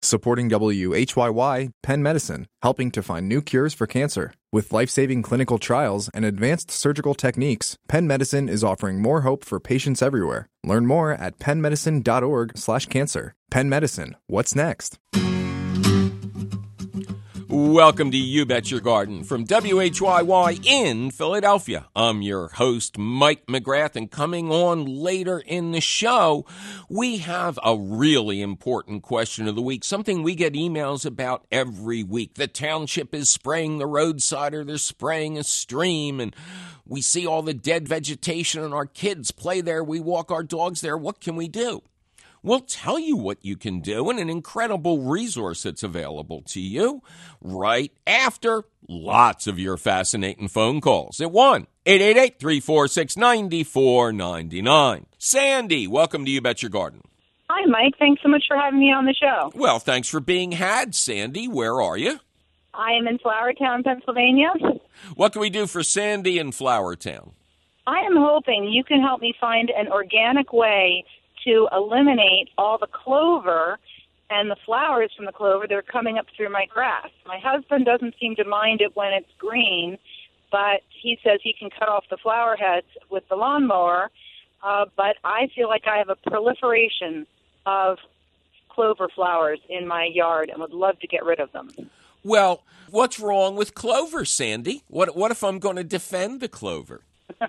Supporting WHYY, Penn Medicine, helping to find new cures for cancer. With life-saving clinical trials and advanced surgical techniques, Penn Medicine is offering more hope for patients everywhere. Learn more at pennmedicine.org/cancer. Penn Medicine, what's next? Welcome to You Bet Your Garden from WHYY in Philadelphia. I'm your host, Mike McGrath, and coming on later in the show, we have a really important question of the week, something we get emails about every week. The township is spraying the roadside or they're spraying a stream, and we see all the dead vegetation and our kids play there. We walk our dogs there. What can we do? We'll tell you what you can do and an incredible resource that's available to you right after lots of your fascinating phone calls at 1-888-346-9499. Sandy, welcome to You Bet Your Garden. Hi, Mike. Thanks so much for having me on the show. Well, thanks for being had, Sandy. Where are you? I am in Flowertown, Pennsylvania. What can we do for Sandy in Flowertown? I am hoping you can help me find an organic way to eliminate all the clover and the flowers from the clover that are coming up through my grass. My husband doesn't seem to mind it when it's green, but he says he can cut off the flower heads with the lawnmower, but I feel like I have a proliferation of clover flowers in my yard and would love to get rid of them. Well, what's wrong with clover, Sandy? What if I'm going to defend the clover?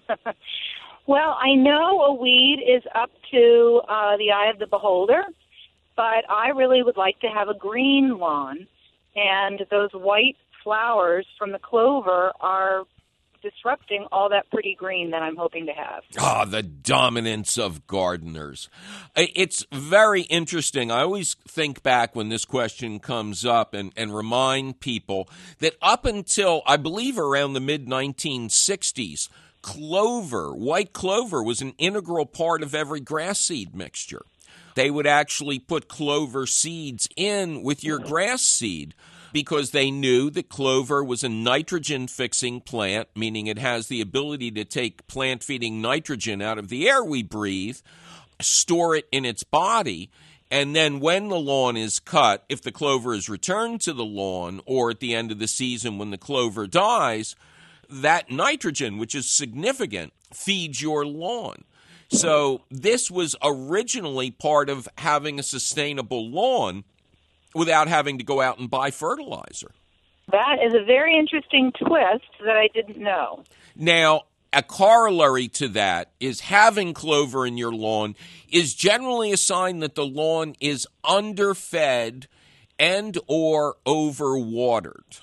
Well, I know a weed is up to the eye of the beholder, but I really would like to have a green lawn, and those white flowers from the clover are disrupting all that pretty green that I'm hoping to have. Ah, the dominance of gardeners. It's very interesting. I always think back when this question comes up and remind people that up until, I believe, around the mid-1960s, clover, white clover, was an integral part of every grass seed mixture. They would actually put clover seeds in with your grass seed because they knew that clover was a nitrogen-fixing plant, meaning it has the ability to take plant-feeding nitrogen out of the air we breathe, store it in its body, and then when the lawn is cut, if the clover is returned to the lawn or at the end of the season when the clover dies, that nitrogen, which is significant, feeds your lawn. So this was originally part of having a sustainable lawn without having to go out and buy fertilizer. That is a very interesting twist that I didn't know. Now, a corollary to that is having clover in your lawn is generally a sign that the lawn is underfed and or overwatered.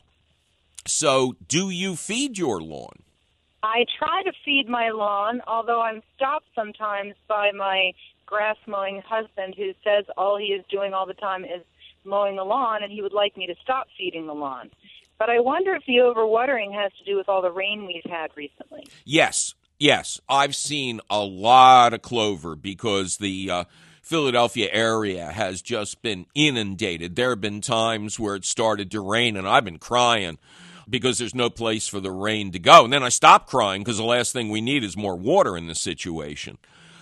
So, do you feed your lawn? I try to feed my lawn, although I'm stopped sometimes by my grass-mowing husband who says all he is doing all the time is mowing the lawn, and he would like me to stop feeding the lawn. But I wonder if the overwatering has to do with all the rain we've had recently. Yes. I've seen a lot of clover because the Philadelphia area has just been inundated. There have been times where it started to rain, and I've been crying because there's no place for the rain to go. And then I stopped crying because the last thing we need is more water in this situation.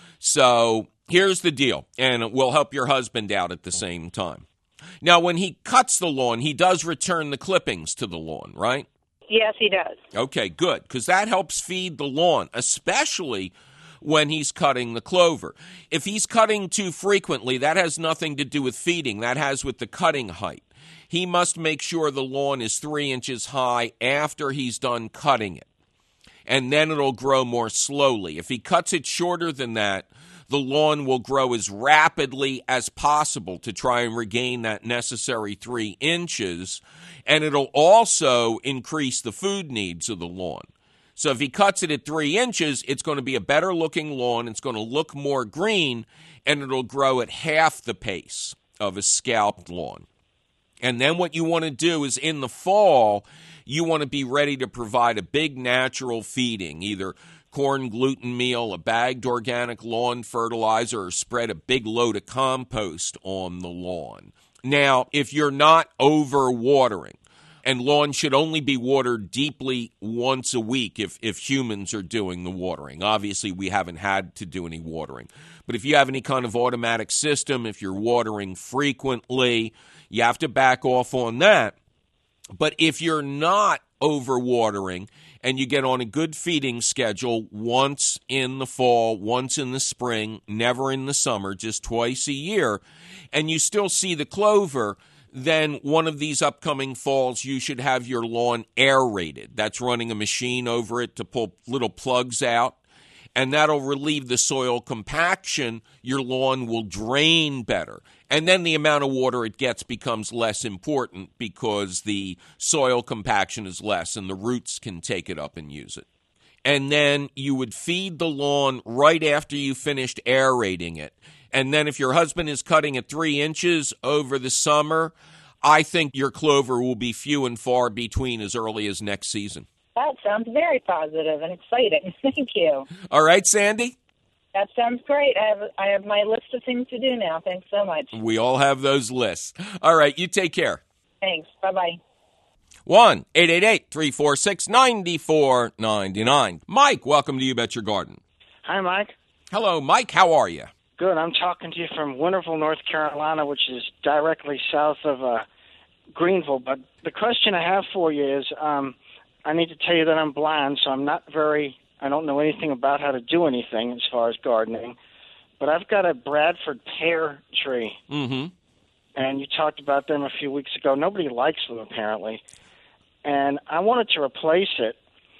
So here's the deal, and we'll help your husband out at the same time. Now, when he cuts the lawn, he does return the clippings to the lawn, right? Yes, he does. Okay, good, because that helps feed the lawn, especially when he's cutting the clover. If he's cutting too frequently, that has nothing to do with feeding. That has with the cutting height. He must make sure the lawn is 3 inches high after he's done cutting it, and then it'll grow more slowly. If he cuts it shorter than that, the lawn will grow as rapidly as possible to try and regain that necessary 3 inches, and it'll also increase the food needs of the lawn. So if he cuts it at 3 inches, it's going to be a better-looking lawn, it's going to look more green, and it'll grow at half the pace of a scalped lawn. And then what you want to do is in the fall, you want to be ready to provide a big natural feeding, either corn gluten meal, a bagged organic lawn fertilizer, or spread a big load of compost on the lawn. Now, if you're not over-watering, And lawn should only be watered deeply once a week if humans are doing the watering. Obviously, we haven't had to do any watering. But if you have any kind of automatic system, if you're watering frequently, you have to back off on that. But if you're not overwatering and you get on a good feeding schedule once in the fall, once in the spring, never in the summer, just twice a year, and you still see the clover, then one of these upcoming falls, you should have your lawn aerated. That's running a machine over it to pull little plugs out, and that'll relieve the soil compaction. Your lawn will drain better. And then the amount of water it gets becomes less important because the soil compaction is less and the roots can take it up and use it. And then you would feed the lawn right after you finished aerating it. And then if your husband is cutting at 3 inches over the summer, I think your clover will be few and far between as early as next season. That sounds very positive and exciting. Thank you. All right, Sandy? That sounds great. I have my list of things to do now. Thanks so much. We all have those lists. All right, you take care. Thanks. Bye-bye. 1-888-346-9499. Mike, welcome to You Bet Your Garden. Hi, Mike. Hello, Mike. How are you? Good. I'm talking to you from Winterville, North Carolina, which is directly south of Greenville. But the question I have for you is, I need to tell you that I'm blind, so I don't know anything about how to do anything as far as gardening. But I've got a Bradford pear tree. Mm-hmm. And you talked about them a few weeks ago. Nobody likes them, apparently. And I wanted to replace it.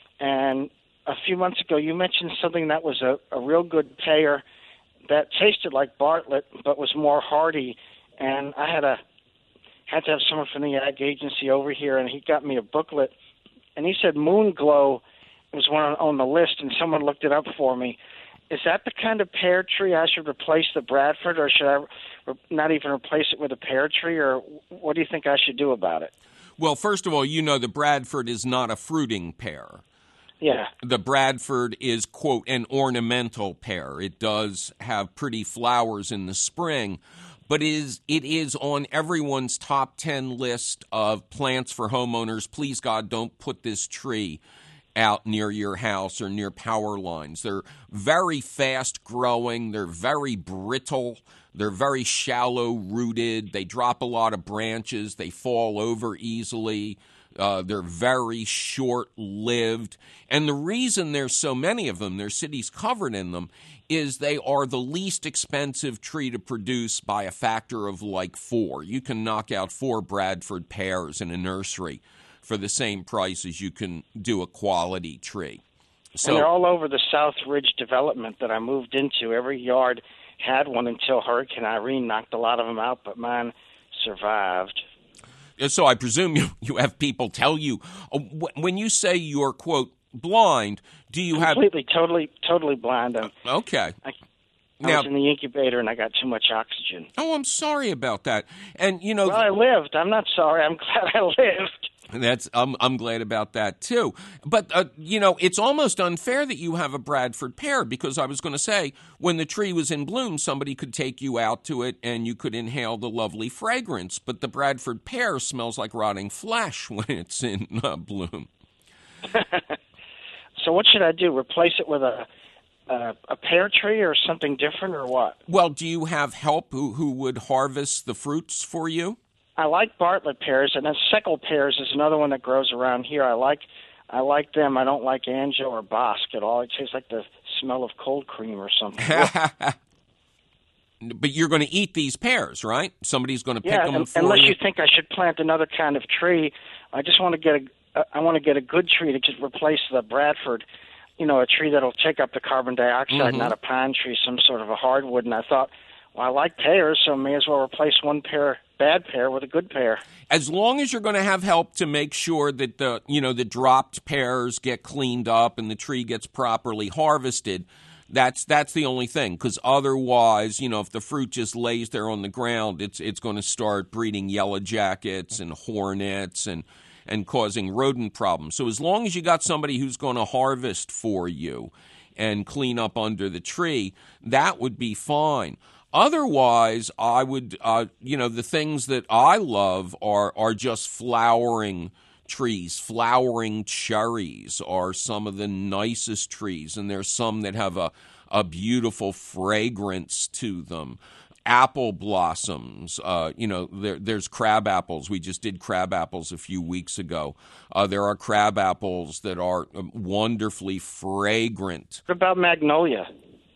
And a few months ago, you mentioned something that was a real good pear that tasted like Bartlett but was more hardy. And I had to have someone from the ag agency over here, and he got me a booklet. And he said Moon Glow was one on the list, and someone looked it up for me. Is that the kind of pear tree I should replace the Bradford, or should I not even replace it with a pear tree, or what do you think I should do about it? Well, first of all, you know the Bradford is not a fruiting pear. Yeah. The Bradford is, quote, an ornamental pear. It does have pretty flowers in the spring, but it is on everyone's top 10 list of plants for homeowners. Please, God, don't put this tree out near your house or near power lines. They're very fast growing. They're very brittle. They're very shallow rooted. They drop a lot of branches. They fall over easily. They're very short-lived. And the reason there's so many of them, there's cities covered in them, is they are the least expensive tree to produce by a factor of like 4. You can knock out 4 Bradford pears in a nursery for the same price as you can do a quality tree. So, and they're all over the South Ridge development that I moved into. Every yard had one until Hurricane Irene knocked a lot of them out, but mine survived. So I presume you have people tell you, when you say you're, quote, blind, do you have... Completely, totally blind. Okay. I was in the incubator and I got too much oxygen. Oh, I'm sorry about that. And, you know... Well, I lived. I'm not sorry. I'm glad I lived. I'm glad about that, too. But, it's almost unfair that you have a Bradford pear, because I was going to say, when the tree was in bloom, somebody could take you out to it and you could inhale the lovely fragrance. But the Bradford pear smells like rotting flesh when it's in bloom. So what should I do? Replace it with a pear tree or something different, or what? Well, do you have help who would harvest the fruits for you? I like Bartlett pears, and then Seckel pears is another one that grows around here. I like them. I don't like Anjou or Bosque at all. It tastes like the smell of cold cream or something. But you're going to eat these pears, right? Somebody's going to pick them for unless you. you think I should plant another kind of tree. I just want to get a good tree to just replace the Bradford. A tree that'll take up the carbon dioxide, not a pine tree, some sort of a hardwood. And I thought, well, I like pears, so I may as well replace one bad pear with a good pear. As long as you're going to have help to make sure that the dropped pears get cleaned up and the tree gets properly harvested, that's the only thing. Because otherwise, if the fruit just lays there on the ground, it's going to start breeding yellow jackets and hornets and causing rodent problems. So as long as you got somebody who's going to harvest for you and clean up under the tree, that would be fine. Otherwise, I would, the things that I love are just flowering trees. Flowering cherries are some of the nicest trees, and there's some that have a beautiful fragrance to them. Apple blossoms, there's crab apples. We just did crab apples a few weeks ago. There are crab apples that are wonderfully fragrant. What about magnolia?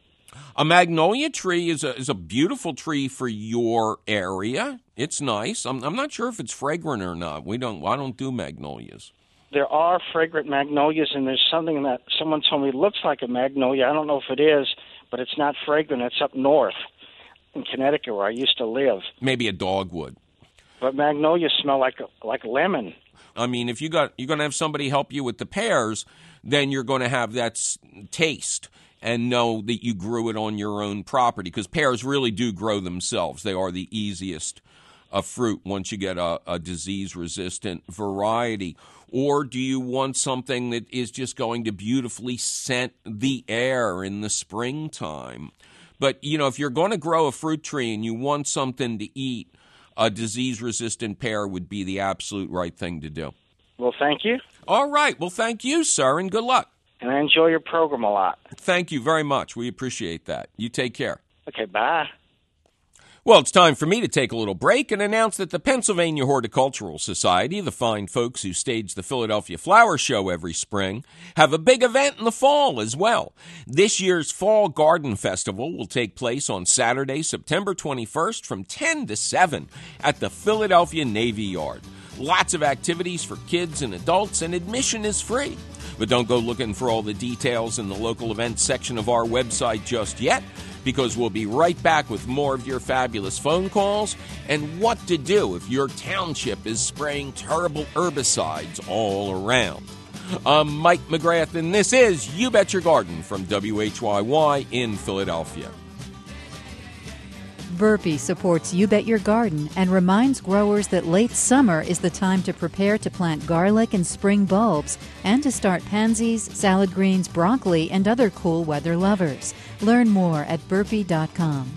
A magnolia tree is a beautiful tree for your area. It's nice. I'm not sure if it's fragrant or not. I don't do magnolias. There are fragrant magnolias, and there's something that someone told me looks like a magnolia. I don't know if it is, but it's not fragrant. It's up north in Connecticut where I used to live. Maybe a dogwood. But magnolias smell like lemon. I mean, if you're going to have somebody help you with the pears, then you're going to have that taste and know that you grew it on your own property, because pears really do grow themselves. They are the easiest fruit once you get a disease-resistant variety. Or do you want something that is just going to beautifully scent the air in the springtime? But, if you're going to grow a fruit tree and you want something to eat, a disease-resistant pear would be the absolute right thing to do. Well, thank you. All right. Well, thank you, sir, and good luck. And I enjoy your program a lot. Thank you very much. We appreciate that. You take care. Okay, bye. Well, it's time for me to take a little break and announce that the Pennsylvania Horticultural Society, the fine folks who stage the Philadelphia Flower Show every spring, have a big event in the fall as well. This year's Fall Garden Festival will take place on Saturday, September 21st from 10 to 7 at the Philadelphia Navy Yard. Lots of activities for kids and adults, and admission is free. But don't go looking for all the details in the local events section of our website just yet, because we'll be right back with more of your fabulous phone calls and what to do if your township is spraying terrible herbicides all around. I'm Mike McGrath, and this is You Bet Your Garden from WHYY in Philadelphia. Burpee supports You Bet Your Garden and reminds growers that late summer is the time to prepare to plant garlic and spring bulbs and to start pansies, salad greens, broccoli, and other cool weather lovers. Learn more at burpee.com.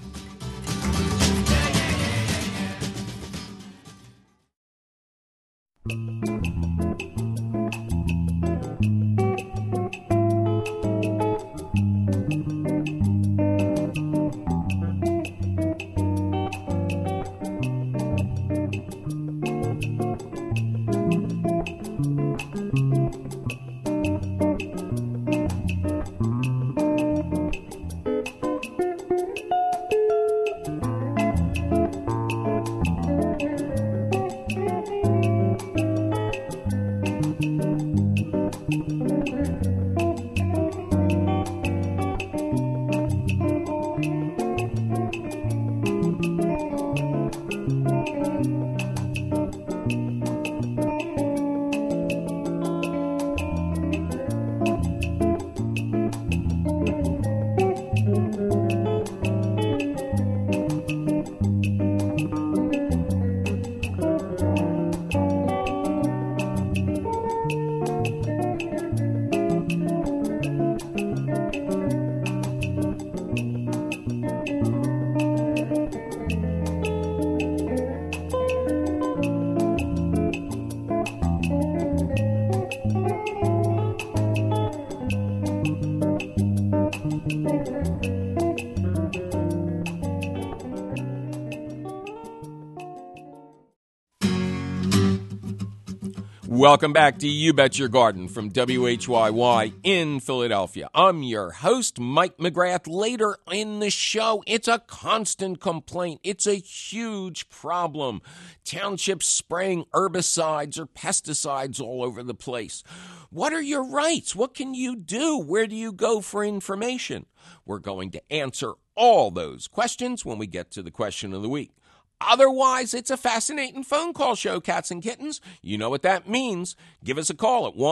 Welcome back to You Bet Your Garden from WHYY in Philadelphia. I'm your host, Mike McGrath. Later in the show, it's a constant complaint. It's a huge problem. Townships spraying herbicides or pesticides all over the place. What are your rights? What can you do? Where do you go for information? We're going to answer all those questions when we get to the question of the week. Otherwise, it's a fascinating phone call show, cats and kittens. You know what that means. Give us a call at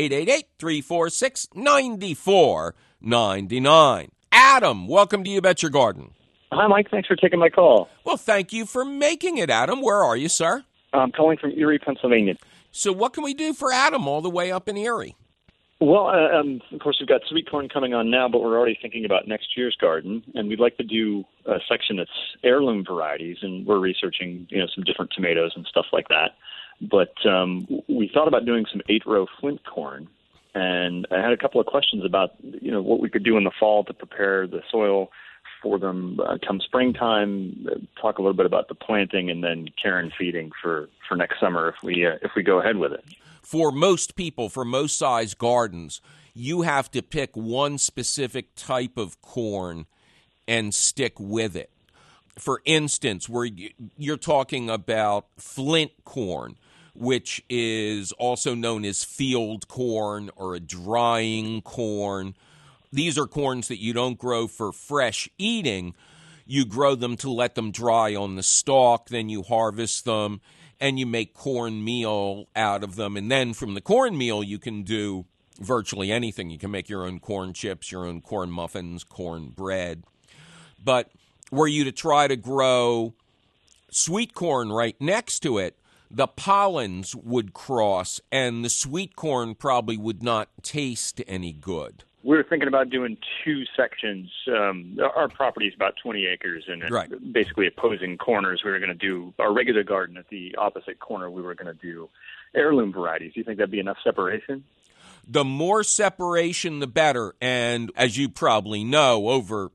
1-888-346-9499. Adam, welcome to You Bet Your Garden. Hi, Mike. Thanks for taking my call. Well, thank you for making it, Adam. Where are you, sir? I'm calling from Erie, Pennsylvania. So what can we do for Adam all the way up in Erie? Well, of course, we've got sweet corn coming on now, but we're already thinking about next year's garden, and we'd like to do a section that's heirloom varieties, and we're researching, some different tomatoes and stuff like that. But we thought about doing some 8-row flint corn, and I had a couple of questions about, what we could do in the fall to prepare the soil for them come springtime. Talk a little bit about the planting and then care and feeding for next summer if we go ahead with it. For most people, for most size gardens, you have to pick one specific type of corn and stick with it. For instance, where you're talking about flint corn, which is also known as field corn or a drying corn. These are corns that you don't grow for fresh eating. You grow them to let them dry on the stalk, then you harvest them, and you make cornmeal out of them. And then from the cornmeal, you can do virtually anything. You can make your own corn chips, your own corn muffins, corn bread. But were you to try to grow sweet corn right next to it, the pollens would cross, and the sweet corn probably would not taste any good. We were thinking about doing 2 sections. Our property is about 20 acres, and right. Basically opposing corners. We were going to do our regular garden at the opposite corner. We were going to do heirloom varieties. Do you think that'd be enough separation? The more separation, the better. And as you probably know, over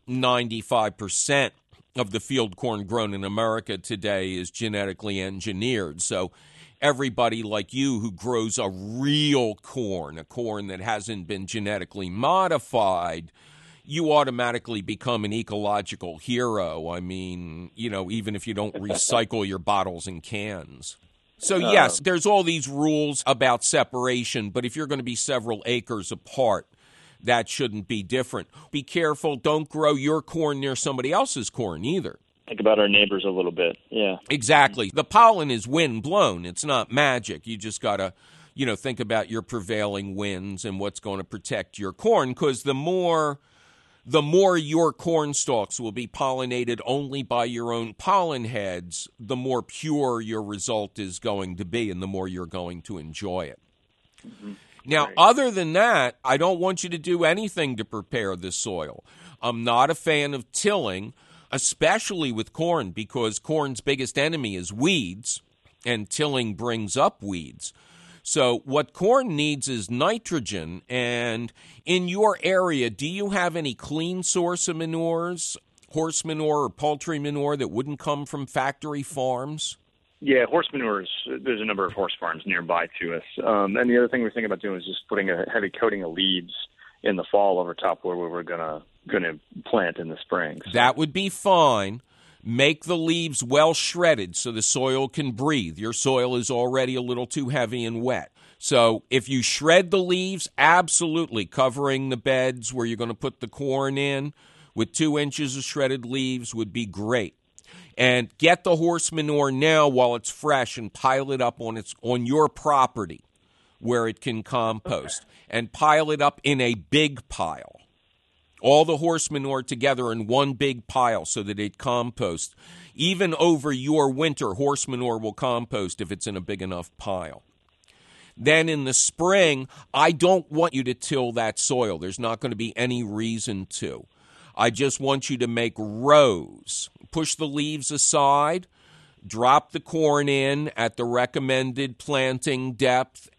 95% of the field corn grown in America today is genetically engineered. So everybody like you who grows a real corn, a corn that hasn't been genetically modified, you automatically become an ecological hero. I mean, even if you don't recycle your bottles and cans. So, yes, there's all these rules about separation, but if you're going to be several acres apart, that shouldn't be different. Be careful. Don't grow your corn near somebody else's corn either. Think about our neighbors a little bit. Yeah. Exactly. The pollen is wind blown. It's not magic. You just got to, think about your prevailing winds and what's going to protect your corn, because the more your corn stalks will be pollinated only by your own pollen heads, the more pure your result is going to be and the more you're going to enjoy it. Mm-hmm. Now, right. Other than that, I don't want you to do anything to prepare the soil. I'm not a fan of tilling, especially with corn, because corn's biggest enemy is weeds, and tilling brings up weeds. So what corn needs is nitrogen, and in your area, do you have any clean source of manures, horse manure or poultry manure that wouldn't come from factory farms? Yeah, horse manures, there's a number of horse farms nearby to us. And the other thing we're thinking about doing is just putting a heavy coating of leaves in the fall over top where we were going to plant in the spring. So. That would be fine. Make the leaves well shredded so the soil can breathe. Your soil is already a little too heavy and wet. So if you shred the leaves, absolutely covering the beds where you're going to put the corn in with 2 inches of shredded leaves would be great. And get the horse manure now while it's fresh and pile it up on your property where it can compost. Okay. And pile it up in a big pile. All the horse manure together in one big pile so that it composts. Even over your winter, horse manure will compost if it's in a big enough pile. Then in the spring, I don't want you to till that soil. There's not going to be any reason to. I just want you to make rows. Push the leaves aside, drop the corn in at the recommended planting depth,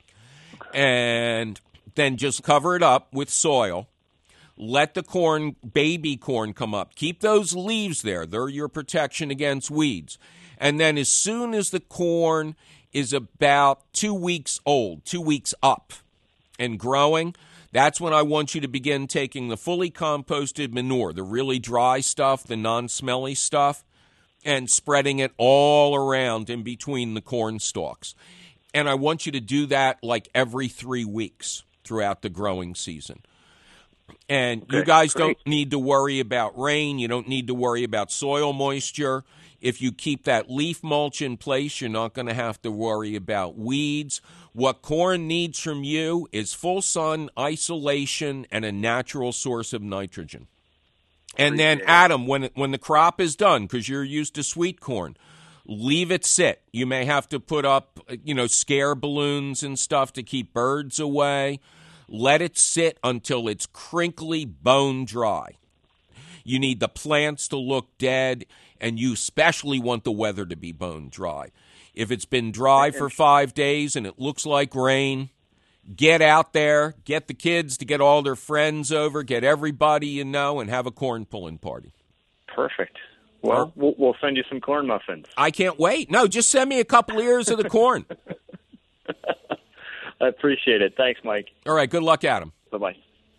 and then just cover it up with soil. Let the baby corn come up. Keep those leaves there. They're your protection against weeds. And then as soon as the corn is about 2 weeks old, 2 weeks up and growing, that's when I want you to begin taking the fully composted manure, the really dry stuff, the non-smelly stuff, and spreading it all around in between the corn stalks. And I want you to do that like every 3 weeks throughout the growing season. And you guys don't need to worry about rain. You don't need to worry about soil moisture. If you keep that leaf mulch in place, you're not going to have to worry about weeds. What corn needs from you is full sun, isolation, and a natural source of nitrogen. And then, Adam, when the crop is done, because you're used to sweet corn, leave it sit. You may have to put up, scare balloons and stuff to keep birds away. Let it sit until it's crinkly, bone dry. You need the plants to look dead, and you especially want the weather to be bone dry. If it's been dry for 5 days and it looks like rain, get out there, get the kids to get all their friends over, get everybody you know, and have a corn pulling party. Perfect. Well, we'll send you some corn muffins. I can't wait. No, just send me a couple ears of the corn. I appreciate it. Thanks, Mike. All right, good luck, Adam. Bye-bye.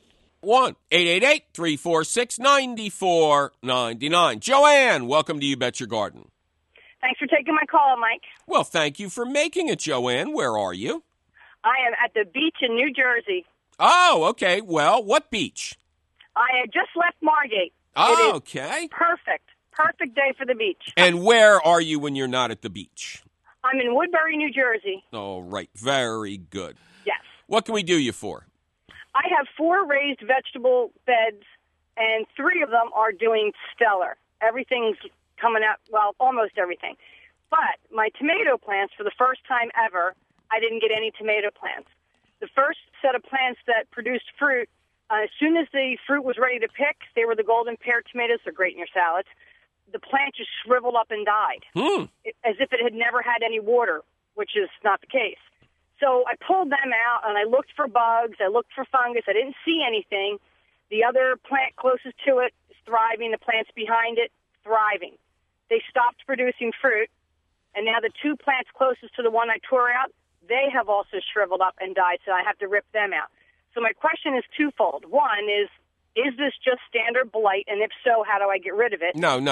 1-888-346-9499. Joanne, welcome to You Bet Your Garden. Thanks for taking my call, Mike. Well, thank you for making it, Joanne. Where are you? I am at the beach in New Jersey. Oh, okay. Well, what beach? I had just left Margate. Oh, okay. Perfect. Perfect day for the beach. And where are you when you're not at the beach? I'm in Woodbury, New Jersey. Oh, right. Very good. Yes. What can we do you for? I have 4 raised vegetable beds, and 3 of them are doing stellar. Everything's coming out, well, almost everything. But my tomato plants, for the first time ever, I didn't get any tomato plants. The first set of plants that produced fruit, as soon as the fruit was ready to pick, they were the golden pear tomatoes. They're great in your salads. The plant just shriveled up and died, as if it had never had any water, which is not the case. So I pulled them out, and I looked for bugs. I looked for fungus. I didn't see anything. The other plant closest to it is thriving. The plants behind it, thriving. They stopped producing fruit, and now the 2 plants closest to the one I tore out, they have also shriveled up and died, so I have to rip them out. So my question is twofold. One is this just standard blight, and if so, how do I get rid of it? No.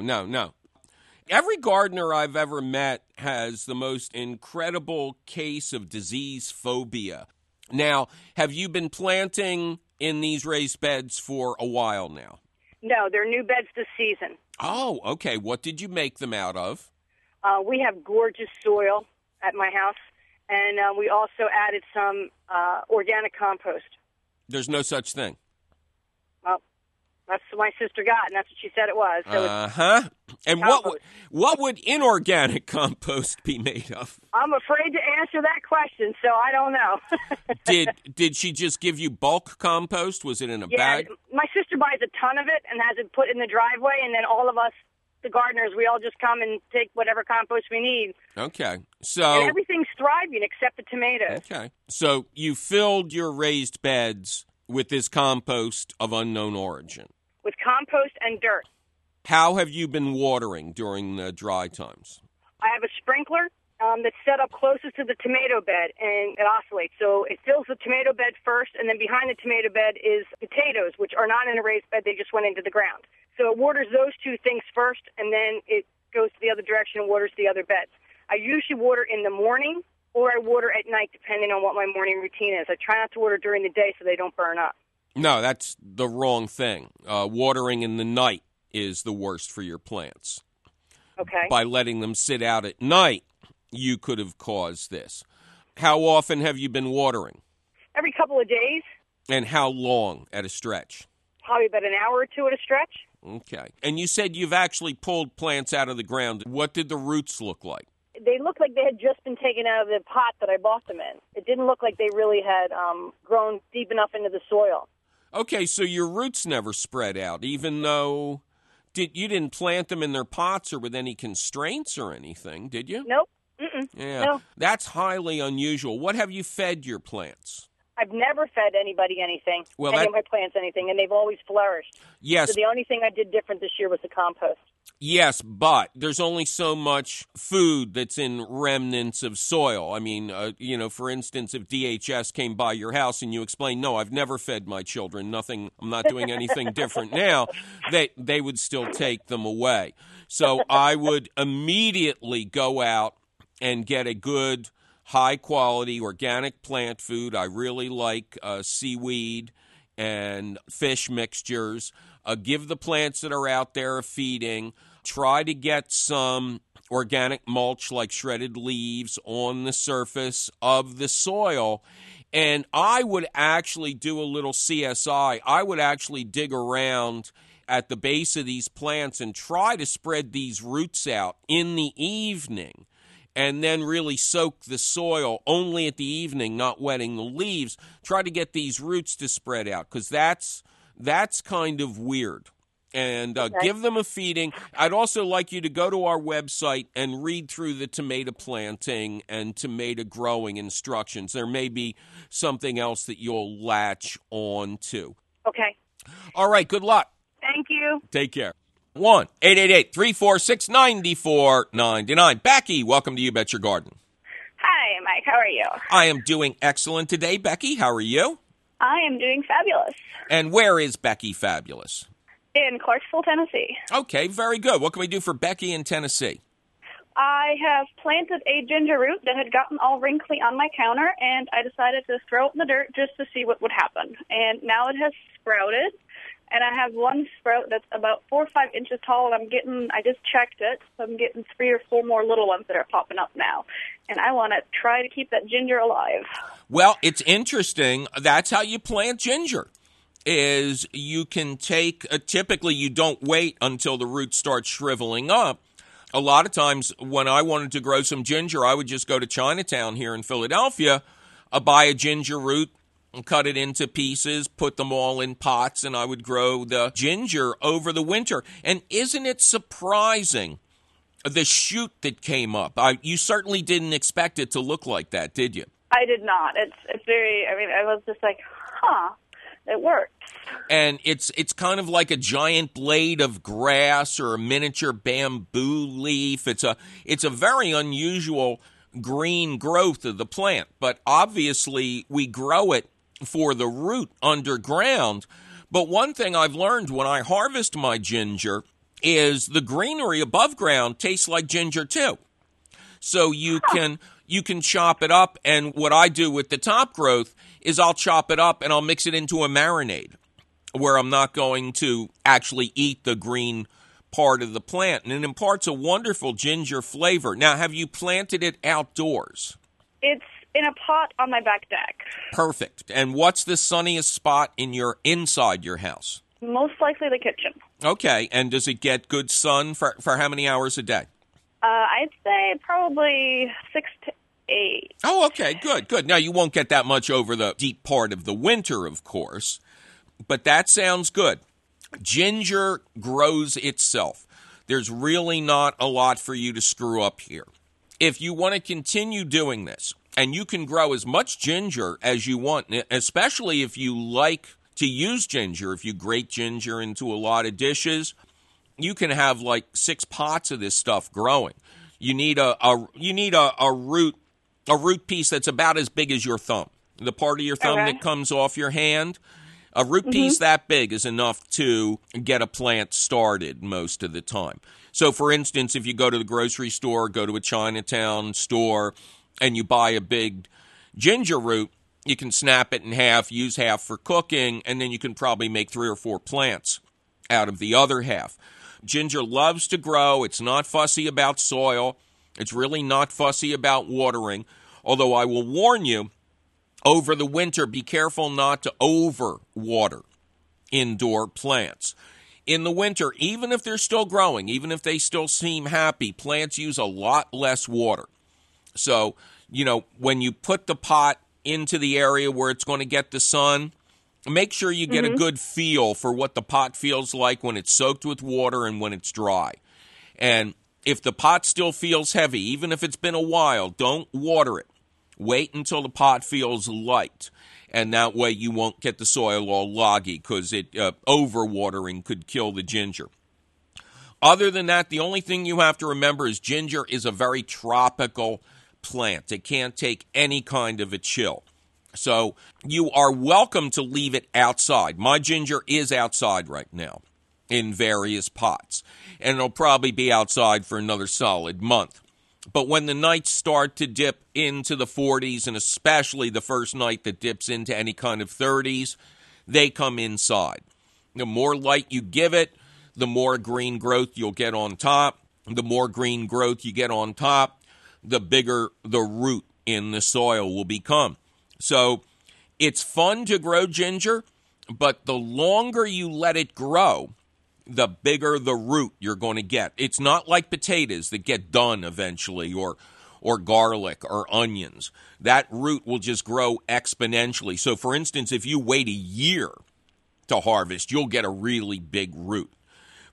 Every gardener I've ever met has the most incredible case of disease phobia. Now, have you been planting in these raised beds for a while now? No, they're new beds this season. Oh, okay. What did you make them out of? We have gorgeous soil at my house, and we also added some organic compost. There's no such thing. Well, that's what my sister got, and that's what she said it was. So And what would inorganic compost be made of? I'm afraid to answer that question, so I don't know. Did she just give you bulk compost? Was it in a bag? My sister buys a ton of it and has it put in the driveway, and then all of us, the gardeners, we all just come and take whatever compost we need. Okay. So and everything's thriving except the tomatoes. Okay. So you filled your raised beds with this compost of unknown origin. With compost and dirt. How have you been watering during the dry times? I have a sprinkler that's set up closest to the tomato bed, and it oscillates. So it fills the tomato bed first, and then behind the tomato bed is potatoes, which are not in a raised bed. They just went into the ground. So it waters those 2 things first, and then it goes the other direction and waters the other beds. I usually water in the morning, or I water at night, depending on what my morning routine is. I try not to water during the day so they don't burn up. No, that's the wrong thing. Watering in the night is the worst for your plants. Okay. By letting them sit out at night, you could have caused this. How often have you been watering? Every couple of days. And how long at a stretch? Probably about an hour or 2 at a stretch. Okay. And you said you've actually pulled plants out of the ground. What did the roots look like? They looked like they had just been taken out of the pot that I bought them in. It didn't look like they really had grown deep enough into the soil. Okay, so your roots never spread out, even though you didn't plant them in their pots or with any constraints or anything, did you? Nope. Mm-mm. Yeah, no. That's highly unusual. What have you fed your plants? I've never fed anybody anything, of my plants anything, and they've always flourished. Yes. So the only thing I did different this year was the compost. Yes, but there's only so much food that's in remnants of soil. I mean, for instance, if DHS came by your house and you explained, no, I've never fed my children, nothing, I'm not doing anything different now, they would still take them away. So I would immediately go out and get a good, high-quality organic plant food. I really like seaweed and fish mixtures. Give the plants that are out there a feeding. Try to get some organic mulch like shredded leaves on the surface of the soil. And I would actually do a little CSI. I would actually dig around at the base of these plants and try to spread these roots out in the evening and then really soak the soil only at the evening, not wetting the leaves. Try to get these roots to spread out because that's kind of weird. and give them a feeding. I'd also like you to go to our website and read through the tomato planting and tomato growing instructions. There may be something else that you'll latch on to. Okay. All right, good luck. Thank you. Take care. 1-888-346-9499. Becky, welcome to You Bet Your Garden. Hi, Mike. How are you? I am doing excellent today. Becky, how are you? I am doing fabulous. And where is Becky fabulous? In Clarksville, Tennessee. Okay, very good. What can we do for Becky in Tennessee? I have planted a ginger root that had gotten all wrinkly on my counter, and I decided to throw it in the dirt just to see what would happen. And now it has sprouted, and I have one sprout that's about 4 or 5 inches tall, and I just checked it, so I'm getting 3 or 4 more little ones that are popping up now. And I want to try to keep that ginger alive. Well, it's interesting. That's how you plant ginger. Is you can take, typically you don't wait until the roots start shriveling up. A lot of times when I wanted to grow some ginger, I would just go to Chinatown here in Philadelphia, buy a ginger root, and cut it into pieces, put them all in pots, and I would grow the ginger over the winter. And isn't it surprising, the shoot that came up? You certainly didn't expect it to look like that, did you? I did not. It's very, I was just like, it works. And it's kind of like a giant blade of grass or a miniature bamboo leaf. It's a very unusual green growth of the plant, but obviously we grow it for the root underground. But one thing I've learned when I harvest my ginger is the greenery above ground tastes like ginger too. So you can chop it up, and what I do with the top growth is I'll chop it up and I'll mix it into a marinade where I'm not going to actually eat the green part of the plant. And it imparts a wonderful ginger flavor. Now, have you planted it outdoors? It's in a pot on my back deck. Perfect. And what's the sunniest spot inside your house? Most likely the kitchen. Okay. And does it get good sun for how many hours a day? I'd say probably 6 to 8. Oh, okay. Good. Now, you won't get that much over the deep part of the winter, of course, but that sounds good. Ginger grows itself. There's really not a lot for you to screw up here. If you want to continue doing this, and you can grow as much ginger as you want, especially if you like to use ginger, if you grate ginger into a lot of dishes, you can have like 6 pots of this stuff growing. You need a root piece that's about as big as your thumb. The part of your thumb that comes off your hand, a root piece that big is enough to get a plant started most of the time. So, for instance, if you go to the grocery store, go to a Chinatown store, and you buy a big ginger root, you can snap it in half, use half for cooking, and then you can probably make 3 or 4 plants out of the other half. Ginger loves to grow. It's not fussy about soil. It's really not fussy about watering. Although I will warn you, over the winter, be careful not to over-water indoor plants. In the winter, even if they're still growing, even if they still seem happy, plants use a lot less water. So, when you put the pot into the area where it's going to get the sun, make sure you get a good feel for what the pot feels like when it's soaked with water and when it's dry. And if the pot still feels heavy, even if it's been a while, don't water it. Wait until the pot feels light. And that way you won't get the soil all loggy because over-watering could kill the ginger. Other than that, the only thing you have to remember is ginger is a very tropical plant. It can't take any kind of a chill. So you are welcome to leave it outside. My ginger is outside right now in various pots, and it'll probably be outside for another solid month. But when the nights start to dip into the 40s, and especially the first night that dips into any kind of 30s, they come inside. The more light you give it, the more green growth you'll get on top. The more green growth you get on top, the bigger the root in the soil will become. So it's fun to grow ginger, but the longer you let it grow, the bigger the root you're going to get. It's not like potatoes that get done eventually, or garlic or onions. That root will just grow exponentially. So, for instance, if you wait a year to harvest, you'll get a really big root.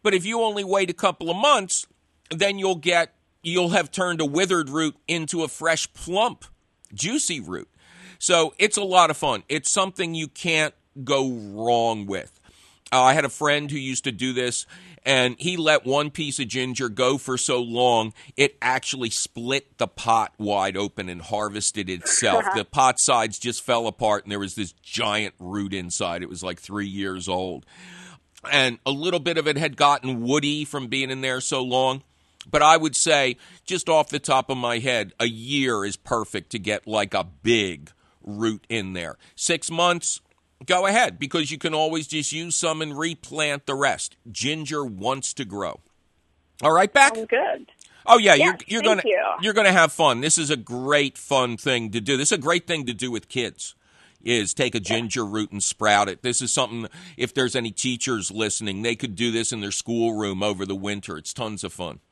But if you only wait a couple of months, then you'll have turned a withered root into a fresh, plump, juicy root. So it's a lot of fun. It's something you can't go wrong with. I had a friend who used to do this, and he let one piece of ginger go for so long, it actually split the pot wide open and harvested itself. The pot sides just fell apart, and there was this giant root inside. It was like 3 years old. And a little bit of it had gotten woody from being in there so long. But I would say, just off the top of my head, a year is perfect to get like a big root in there. 6 months, go ahead, because you can always just use some and replant the rest. Ginger wants to grow. All right, Beck? Sounds good. Oh yeah, Yes, you're thank gonna have fun. This is a great fun thing to do. This is a great thing to do with kids. Is take a ginger root and sprout it. This is something, if there's any teachers listening, they could do this in their schoolroom over the winter. It's tons of fun.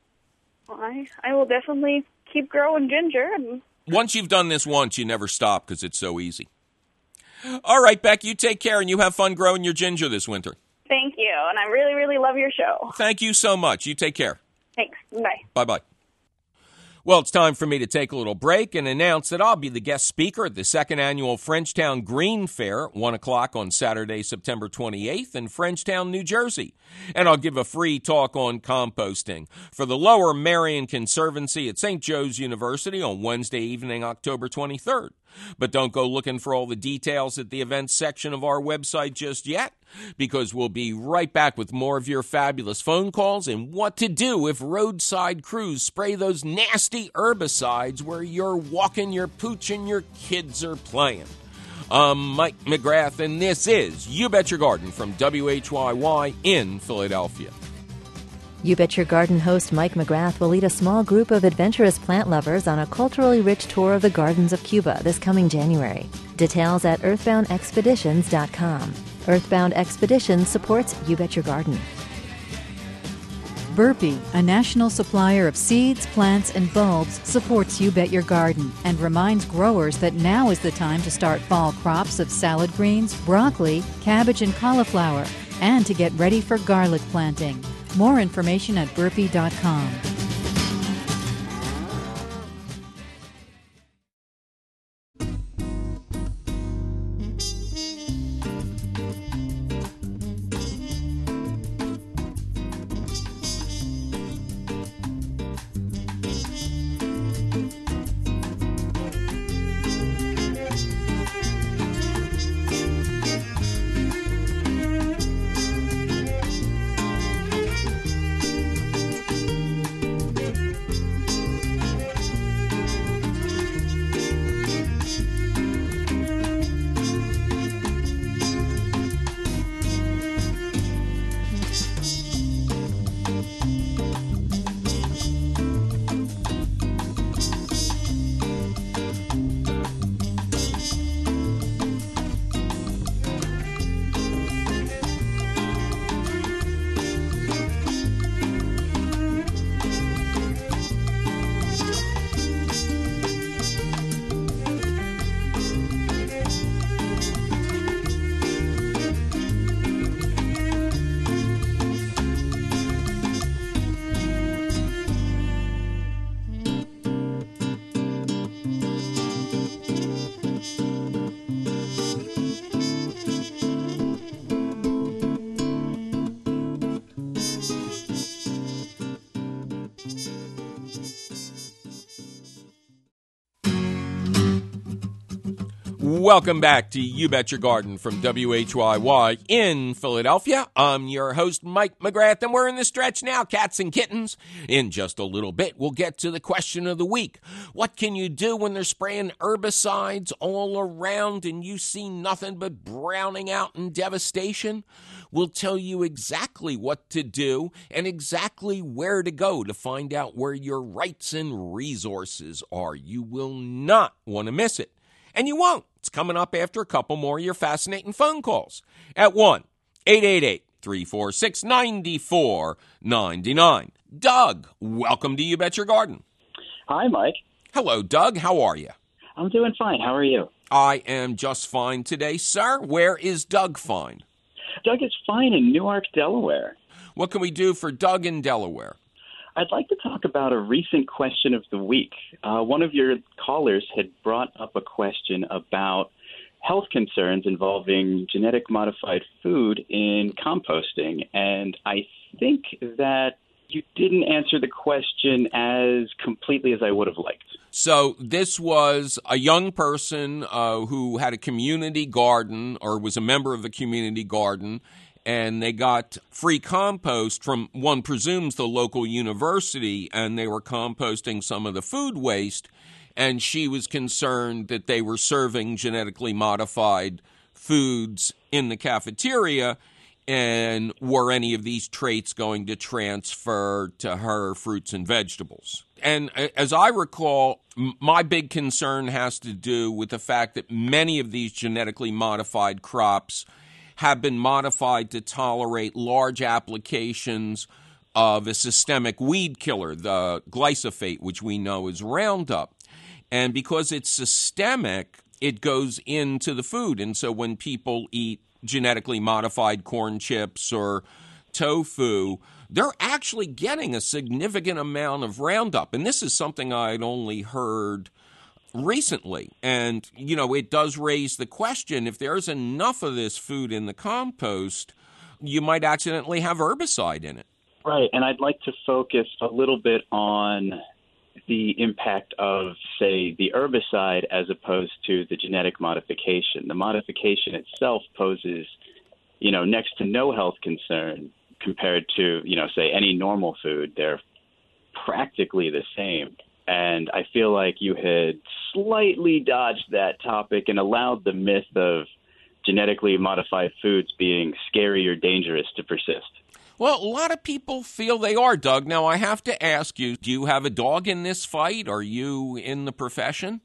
I will definitely keep growing ginger. And Once you've done this once, you never stop because it's so easy. All right, Beck, you take care and you have fun growing your ginger this winter. thank you, and I really, really love your show. Thank you so much. You take care. Thanks. Bye. Bye-bye. Well, it's time for me to take a little break and announce that I'll be the guest speaker at the second annual Frenchtown Green Fair at 1 o'clock on Saturday, September 28th in Frenchtown, New Jersey. And I'll give a free talk on composting for the Lower Merion Conservancy at St. Joe's University on Wednesday evening, October 23rd. But don't go looking for all the details at the events section of our website just yet, because we'll be right back with more of your fabulous phone calls and what to do if roadside crews spray those nasty herbicides where you're walking your pooch and your kids are playing. I'm Mike McGrath, and this is You Bet Your Garden from WHYY in Philadelphia. You Bet Your Garden host Mike McGrath will lead a small group of adventurous plant lovers on a culturally rich tour of the gardens of Cuba this coming January. Details at earthboundexpeditions.com. Earthbound Expeditions supports You Bet Your Garden. Burpee, a national supplier of seeds, plants, and bulbs, supports You Bet Your Garden and reminds growers that now is the time to start fall crops of salad greens, broccoli, cabbage, and cauliflower, and to get ready for garlic planting. More information at burpee.com. Welcome back to You Bet Your Garden from WHYY in Philadelphia. I'm your host, Mike McGrath, and we're in the stretch now, cats and kittens. In just a little bit, we'll get to the question of the week. What can you do when they're spraying herbicides all around and you see nothing but browning out and devastation? We'll tell you exactly what to do and exactly where to go to find out where your rights and resources are. You will not want to miss it. And you won't. It's coming up after a couple more of your fascinating phone calls at 1-888-346-9499. Doug, welcome to You Bet Your Garden. Hi, Mike. Hello, Doug. How are you? I'm doing fine. How are you? I am just fine today, sir. Where is Doug fine? Doug is fine in Newark, Delaware. What can we do for Doug in Delaware? I'd like to talk about a recent question of the week. One of your callers had brought up a question about health concerns involving genetic modified food in composting, and I think that you didn't answer the question as completely as I would have liked. So this was a young person who had a community garden or was a member of a community garden, and they got free compost from, one presumes, the local university, and they were composting some of the food waste, and she was concerned that they were serving genetically modified foods in the cafeteria, and were any of these traits going to transfer to her fruits and vegetables? And as I recall, my big concern has to do with the fact that many of these genetically modified crops have been modified to tolerate large applications of a systemic weed killer, the glyphosate, which we know is Roundup. And because it's systemic, it goes into the food. And so when people eat genetically modified corn chips or tofu, they're actually getting a significant amount of Roundup. And this is something I'd only heard recently. And, you know, it does raise the question, if there's enough of this food in the compost, you might accidentally have herbicide in it. Right, and I'd like to focus a little bit on the impact of, say, the herbicide as opposed to the genetic modification. The modification itself poses, next to no health concern compared to, say, any normal food. They're practically the same. And I feel like you had slightly dodged that topic and allowed the myth of genetically modified foods being scary or dangerous to persist. Well, a lot of people feel they are, Doug. Now, I have to ask you, do you have a dog in this fight? Are you in the profession?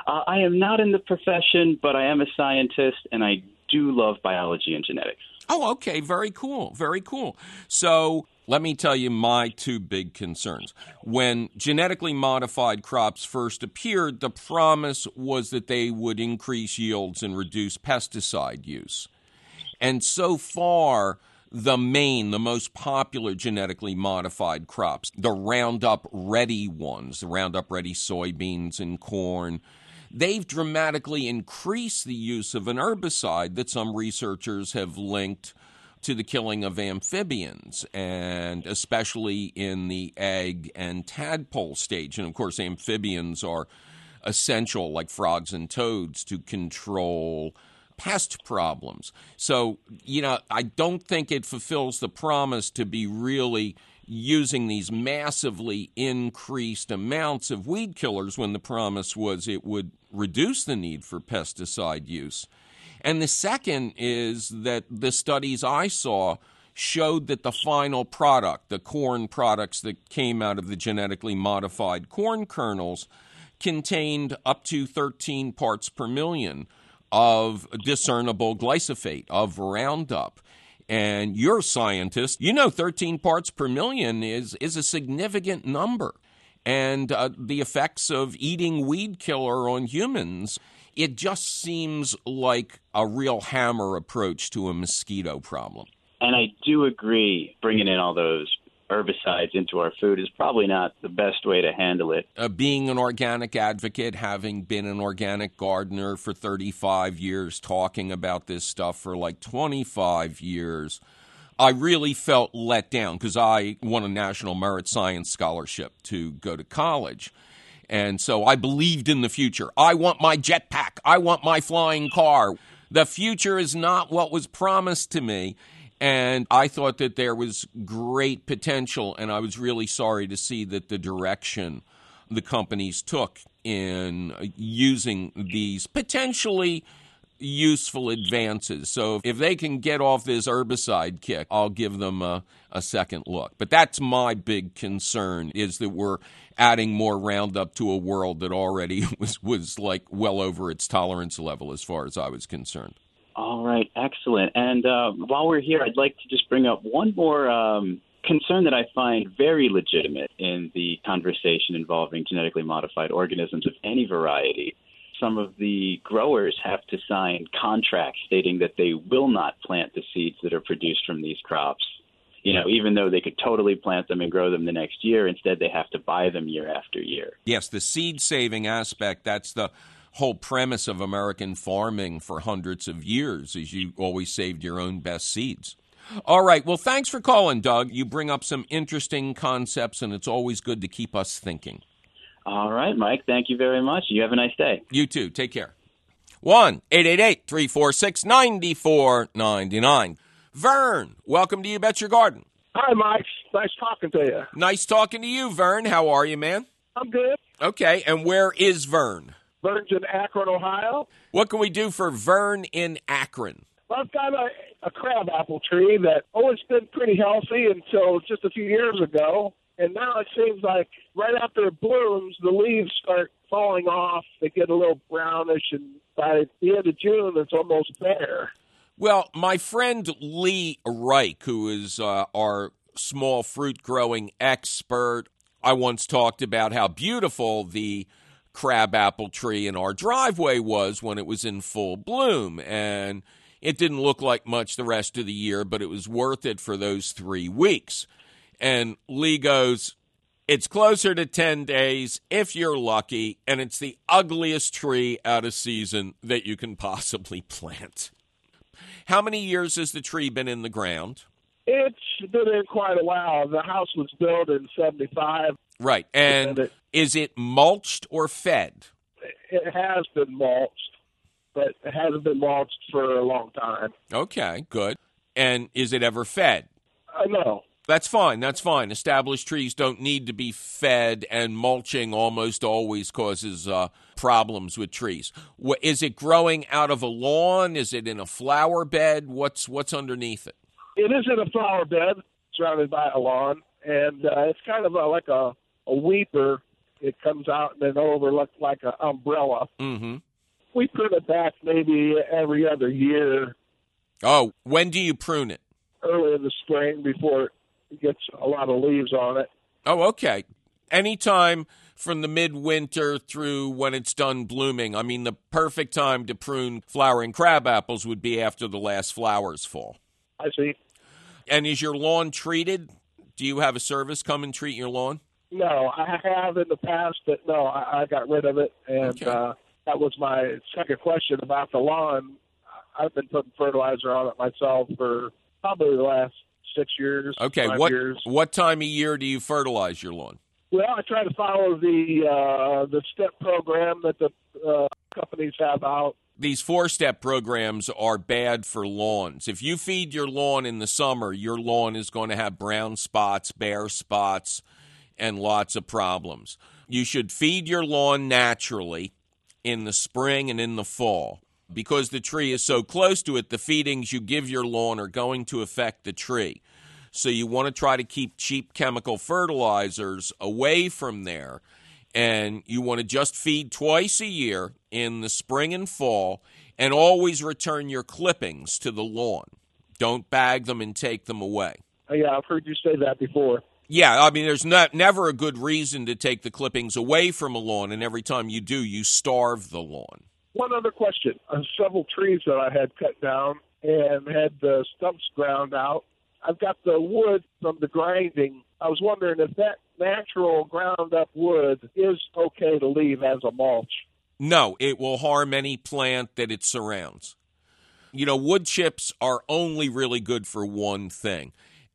I am not in the profession, but I am a scientist, and I do love biology and genetics. Oh, okay. Very cool. Very cool. So let me tell you my two big concerns. When genetically modified crops first appeared, the promise was that they would increase yields and reduce pesticide use. And so far, the most popular genetically modified crops, the Roundup Ready ones, the Roundup Ready soybeans and corn, they've dramatically increased the use of an herbicide that some researchers have linked to the killing of amphibians, and especially in the egg and tadpole stage. And, of course, amphibians are essential, like frogs and toads, to control pest problems. So, I don't think it fulfills the promise to be really using these massively increased amounts of weed killers when the promise was it would reduce the need for pesticide use. And the second is that the studies I saw showed that the final product, the corn products that came out of the genetically modified corn kernels, contained up to 13 parts per million of discernible glyphosate, of Roundup. And you're a scientist. 13 parts per million is a significant number. And the effects of eating weed killer on humans, it just seems like a real hammer approach to a mosquito problem. And I do agree, bringing in all those herbicides into our food is probably not the best way to handle it. Being an organic advocate, having been an organic gardener for 35 years, talking about this stuff for like 25 years, I really felt let down because I won a National Merit Science Scholarship to go to college. And so I believed in the future. I want my jetpack. I want my flying car. The future is not what was promised to me. And I thought that there was great potential, and I was really sorry to see that the direction the companies took in using these potentially useful advances. So if they can get off this herbicide kick, I'll give them a second look. But that's my big concern, is that we're adding more Roundup to a world that already was like well over its tolerance level as far as I was concerned. All right, excellent. And while we're here, I'd like to just bring up one more concern that I find very legitimate in the conversation involving genetically modified organisms of any variety. Some of the growers have to sign contracts stating that they will not plant the seeds that are produced from these crops, even though they could totally plant them and grow them the next year, instead they have to buy them year after year. Yes, the seed-saving aspect, that's the whole premise of American farming for hundreds of years, is you always saved your own best seeds. All right, well, thanks for calling, Doug. You bring up some interesting concepts, and it's always good to keep us thinking. All right, Mike, thank you very much. You have a nice day. You too. Take care. 1-888-346-9499. Vern, welcome to You Bet Your Garden. Hi, Mike. Nice talking to you. Nice talking to you, Vern. How are you, man? I'm good. Okay, and where is Vern? Vern's in Akron, Ohio. What can we do for Vern in Akron? Well, I've got a crabapple tree that always been pretty healthy until just a few years ago. And now it seems like right after it blooms, the leaves start falling off. They get a little brownish, and by the end of June, it's almost bare. Well, my friend Lee Reich, who is our small fruit growing expert, I once talked about how beautiful the crabapple tree in our driveway was when it was in full bloom. And it didn't look like much the rest of the year, but it was worth it for those 3 weeks. And Lee goes, it's closer to 10 days if you're lucky, and it's the ugliest tree out of season that you can possibly plant. How many years has the tree been in the ground? It's been in quite a while. The house was built in 75. Right. And is it mulched or fed? It has been mulched, but it hasn't been mulched for a long time. Okay, good. And is it ever fed? No. That's fine. That's fine. Established trees don't need to be fed, and mulching almost always causes problems with trees. Is it growing out of a lawn? Is it in a flower bed? What's underneath it? It is in a flower bed surrounded by a lawn, and it's kind of like a weeper. It comes out and then over like an umbrella. Mm-hmm. We prune it back maybe every other year. Oh, when do you prune it? Early in the spring before it gets a lot of leaves on it. Oh, okay. Anytime from the midwinter through when it's done blooming. I mean, the perfect time to prune flowering crab apples would be after the last flowers fall. I see. And is your lawn treated? Do you have a service come and treat your lawn? No, I have in the past, but no, I got rid of it. And okay. That was my second question about the lawn. I've been putting fertilizer on it myself for probably the last 6 years. Okay, 5 years. What time of year do you fertilize your lawn? Well, I try to follow the STEP program that the companies have out. These 4-step programs are bad for lawns. If you feed your lawn in the summer, your lawn is going to have brown spots, bare spots, and lots of problems. You should feed your lawn naturally in the spring and in the fall. Because the tree is so close to it, the feedings you give your lawn are going to affect the tree. So you want to try to keep cheap chemical fertilizers away from there. And you want to just feed twice a year in the spring and fall, and always return your clippings to the lawn. Don't bag them and take them away. Yeah, I've heard you say that before. Yeah, I mean, there's never a good reason to take the clippings away from a lawn, and every time you do, you starve the lawn. One other question. Several trees that I had cut down and had the stumps ground out. I've got the wood from the grinding. I was wondering if that natural ground-up wood is okay to leave as a mulch. No, it will harm any plant that it surrounds. You know, wood chips are only really good for one thing,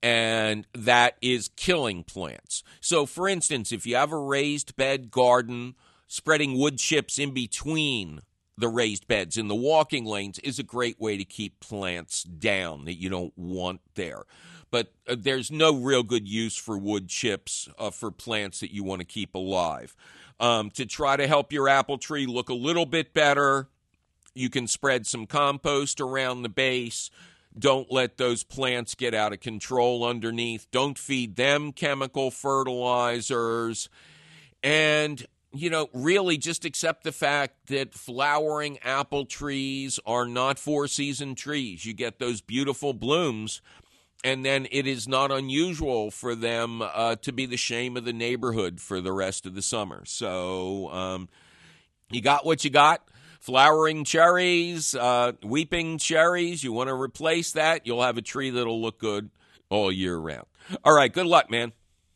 and that is killing plants. So, for instance, if you have a raised bed garden, spreading wood chips in between the raised beds in the walking lanes is a great way to keep plants down that you don't want there. But there's no real good use for wood chips for plants that you want to keep alive. To try to help your apple tree look a little bit better, you can spread some compost around the base. Don't let those plants get out of control underneath. Don't feed them chemical fertilizers. And you know, really just accept the fact that flowering apple trees are not 4-season trees. You get those beautiful blooms, and then it is not unusual for them to be the shame of the neighborhood for the rest of the summer. So you got what you got. Flowering cherries, weeping cherries, you want to replace that, you'll have a tree that'll look good all year round. All right, good luck, man.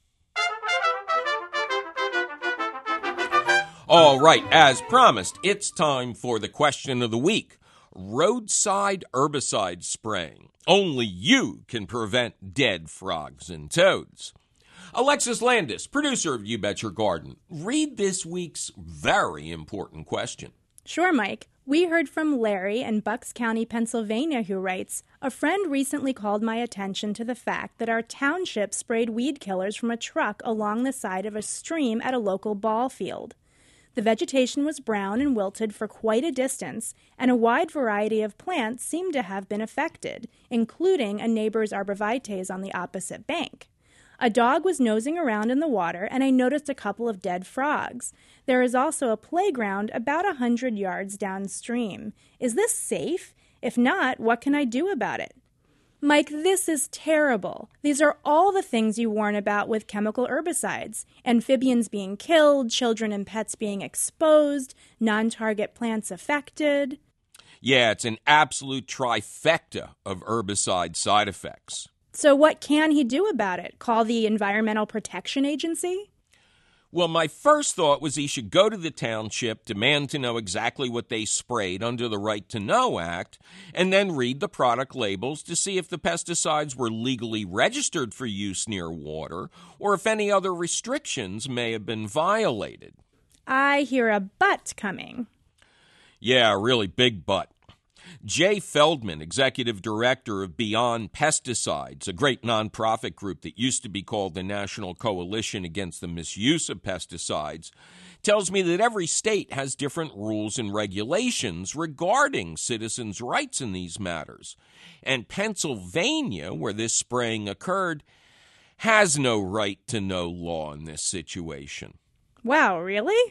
All right, as promised, it's time for the question of the week. Roadside herbicide spraying. Only you can prevent dead frogs and toads. Alexis Landis, producer of You Bet Your Garden, read this week's very important question. Sure, Mike. We heard from Larry in Bucks County, Pennsylvania, who writes, "A friend recently called my attention to the fact that our township sprayed weed killers from a truck along the side of a stream at a local ball field. The vegetation was brown and wilted for quite a distance, and a wide variety of plants seemed to have been affected, including a neighbor's arborvitaes on the opposite bank. A dog was nosing around in the water, and I noticed a couple of dead frogs. There is also a playground about 100 yards downstream. Is this safe? If not, what can I do about it?" Mike, this is terrible. These are all the things you warn about with chemical herbicides. Amphibians being killed, children and pets being exposed, non-target plants affected. Yeah, it's an absolute trifecta of herbicide side effects. So what can he do about it? Call the Environmental Protection Agency? Well, my first thought was he should go to the township, demand to know exactly what they sprayed under the Right to Know Act, and then read the product labels to see if the pesticides were legally registered for use near water or if any other restrictions may have been violated. I hear a but coming. Yeah, a really big but. Jay Feldman, executive director of Beyond Pesticides, a great nonprofit group that used to be called the National Coalition Against the Misuse of Pesticides, tells me that every state has different rules and regulations regarding citizens' rights in these matters. And Pennsylvania, where this spraying occurred, has no right to know law in this situation. Wow, really?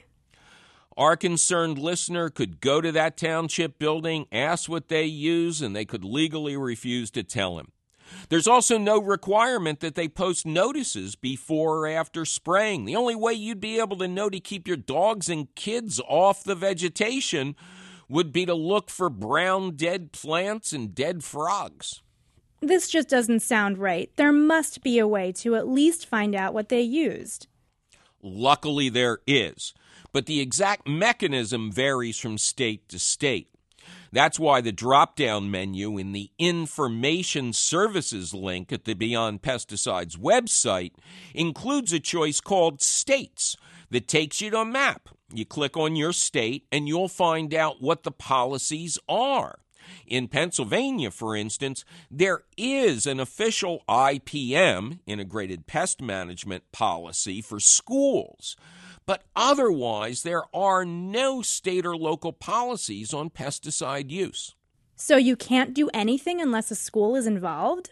Our concerned listener could go to that township building, ask what they use, and they could legally refuse to tell him. There's also no requirement that they post notices before or after spraying. The only way you'd be able to know to keep your dogs and kids off the vegetation would be to look for brown dead plants and dead frogs. This just doesn't sound right. There must be a way to at least find out what they used. Luckily, there is. But the exact mechanism varies from state to state. That's why the drop-down menu in the Information Services link at the Beyond Pesticides website includes a choice called States that takes you to a map. You click on your state and you'll find out what the policies are. In Pennsylvania, for instance, there is an official IPM, Integrated Pest Management Policy, for schools. But otherwise, there are no state or local policies on pesticide use. So you can't do anything unless a school is involved?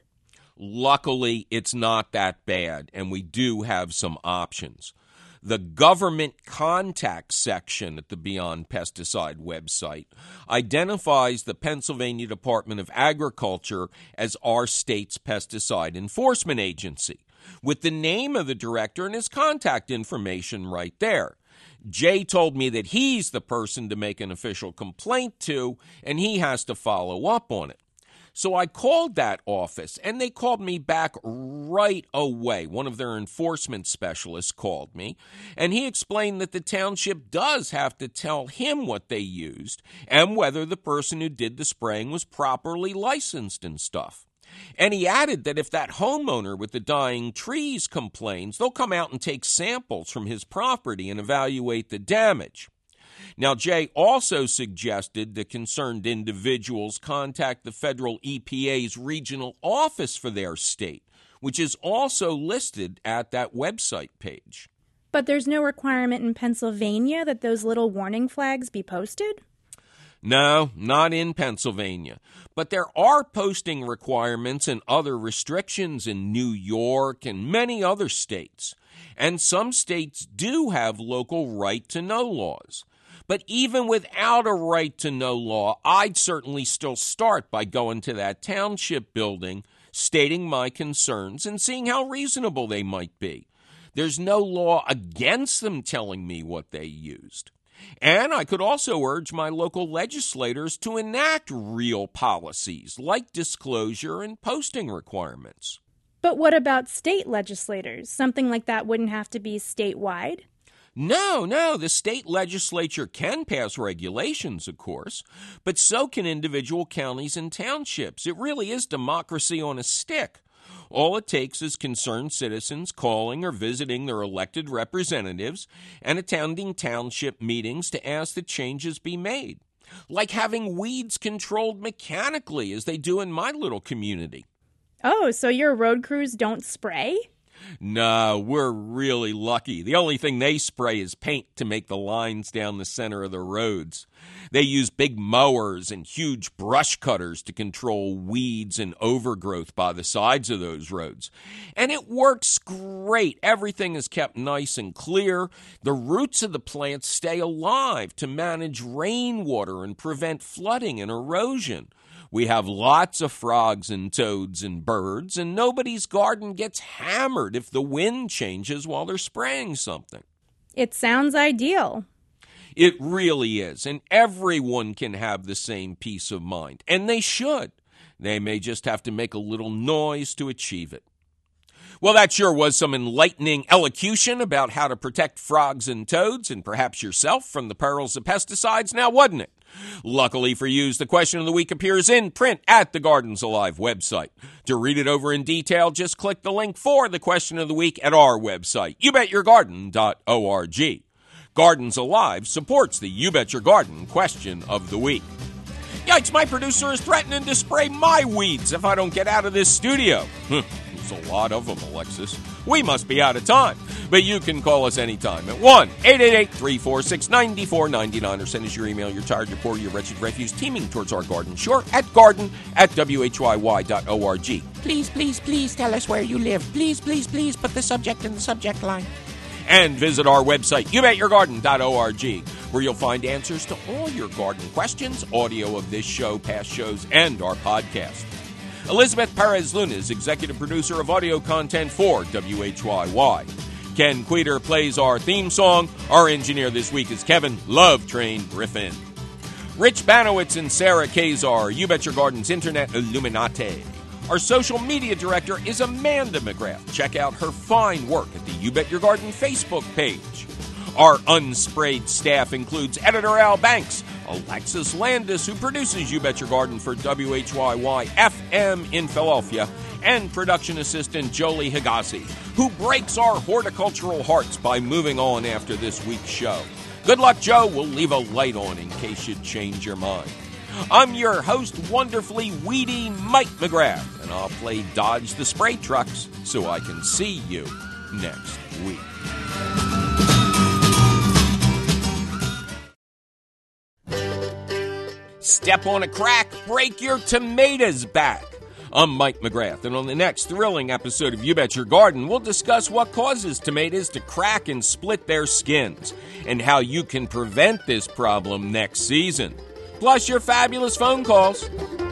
Luckily, it's not that bad, and we do have some options. The government contact section at the Beyond Pesticide website identifies the Pennsylvania Department of Agriculture as our state's pesticide enforcement agency, with the name of the director and his contact information right there. Jay told me that he's the person to make an official complaint to, and he has to follow up on it. So I called that office, and they called me back right away. One of their enforcement specialists called me, and he explained that the township does have to tell him what they used and whether the person who did the spraying was properly licensed and stuff. And he added that if that homeowner with the dying trees complains, they'll come out and take samples from his property and evaluate the damage. Now, Jay also suggested that concerned individuals contact the federal EPA's regional office for their state, which is also listed at that website page. But there's no requirement in Pennsylvania that those little warning flags be posted? No, not in Pennsylvania. But there are posting requirements and other restrictions in New York and many other states. And some states do have local right-to-know laws. But even without a right-to-know law, I'd certainly still start by going to that township building, stating my concerns, and seeing how reasonable they might be. There's no law against them telling me what they used. And I could also urge my local legislators to enact real policies like disclosure and posting requirements. But what about state legislators? Something like that wouldn't have to be statewide? No, the state legislature can pass regulations, of course, but so can individual counties and townships. It really is democracy on a stick. All it takes is concerned citizens calling or visiting their elected representatives and attending township meetings to ask that changes be made, like having weeds controlled mechanically as they do in my little community. Oh, so your road crews don't spray? No, we're really lucky. The only thing they spray is paint to make the lines down the center of the roads. They use big mowers and huge brush cutters to control weeds and overgrowth by the sides of those roads. And it works great. Everything is kept nice and clear. The roots of the plants stay alive to manage rainwater and prevent flooding and erosion. We have lots of frogs and toads and birds, and nobody's garden gets hammered if the wind changes while they're spraying something. It sounds ideal. It really is, and everyone can have the same peace of mind, and they should. They may just have to make a little noise to achieve it. Well, that sure was some enlightening elocution about how to protect frogs and toads, and perhaps yourself, from the perils of pesticides, now wasn't it? Luckily for you, the question of the week appears in print at the Gardens Alive website. To read it over in detail, just click the link for the question of the week at our website, youbetyourgarden.org. Gardens Alive supports the You Bet Your Garden question of the week. Yikes, my producer is threatening to spray my weeds if I don't get out of this studio. There's a lot of them, Alexis. We must be out of time. But you can call us anytime at 1-888-346-9499 or send us your email, your tired, your poor, your wretched refuse teeming towards our garden. Sure, at garden@whyy.org. Please tell us where you live. Please put the subject in the subject line. And visit our website, youbetyourgarden.org, where you'll find answers to all your garden questions, audio of this show, past shows, and our podcast. Elizabeth Perez Luna is executive producer of audio content for WHYY. Ken Queter plays our theme song. Our engineer this week is Kevin Love Train Griffin. Rich Banowitz and Sarah Kazar, You Bet Your Garden's Internet Illuminati. Our social media director is Amanda McGrath. Check out her fine work at the You Bet Your Garden Facebook page. Our unsprayed staff includes editor Al Banks, Alexis Landis, who produces You Bet Your Garden for WHYY FM in Philadelphia, and production assistant Jolie Higazi, who breaks our horticultural hearts by moving on after this week's show. Good luck, Joe. We'll leave a light on in case you change your mind. I'm your host, wonderfully weedy Mike McGrath, and I'll play Dodge the Spray Trucks so I can see you next week. Step on a crack, break your tomatoes back. I'm Mike McGrath, and on the next thrilling episode of You Bet Your Garden, we'll discuss what causes tomatoes to crack and split their skins, and how you can prevent this problem next season. Plus your fabulous phone calls.